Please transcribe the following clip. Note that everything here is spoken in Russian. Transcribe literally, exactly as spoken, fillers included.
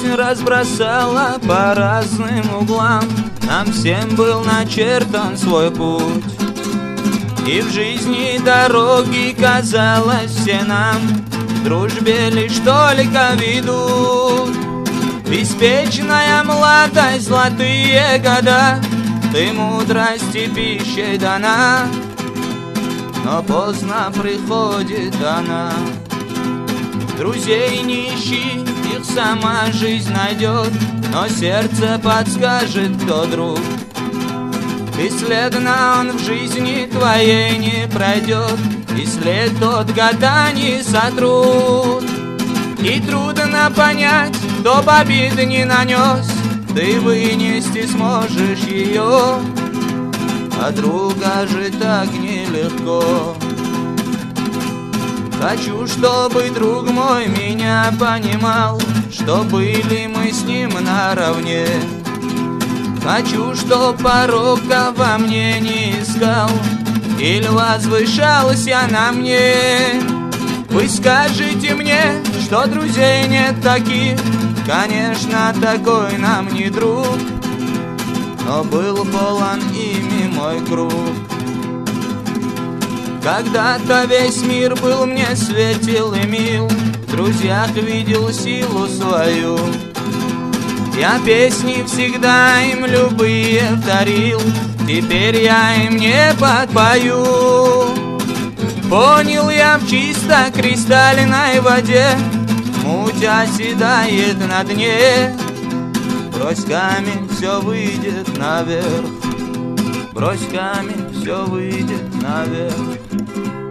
жизнь разбросала по разным углам. Нам всем был начертан свой путь, и в жизни дороги, казалось, все нам в дружбе лишь только ведут. Беспечная молодость, золотые года, ты мудрости пищей дана, но поздно приходит она. Друзей не ищи, их сама жизнь найдет, но сердце подскажет, кто друг. Бесследно он в жизни твоей не пройдет, и след тот года не сотрут. И трудно понять, кто обид не нанес, ты вынести сможешь ее, а друга же так нелегко. Хочу, чтобы друг мой меня понимал, что были мы с ним наравне. Хочу, чтоб порока во мне не искал или возвышался на мне. Вы скажите мне, что друзей нет таких, конечно, такой нам не друг, но был полон ими мой круг. Когда-то весь мир был мне светел и мил, в друзьях видел силу свою. Я песни всегда им любые дарил, теперь я им не подпою. Понял я в чисто кристальной воде, муть оседает на дне. Брось камень, все выйдет наверх, брось камень, все выйдет наверх.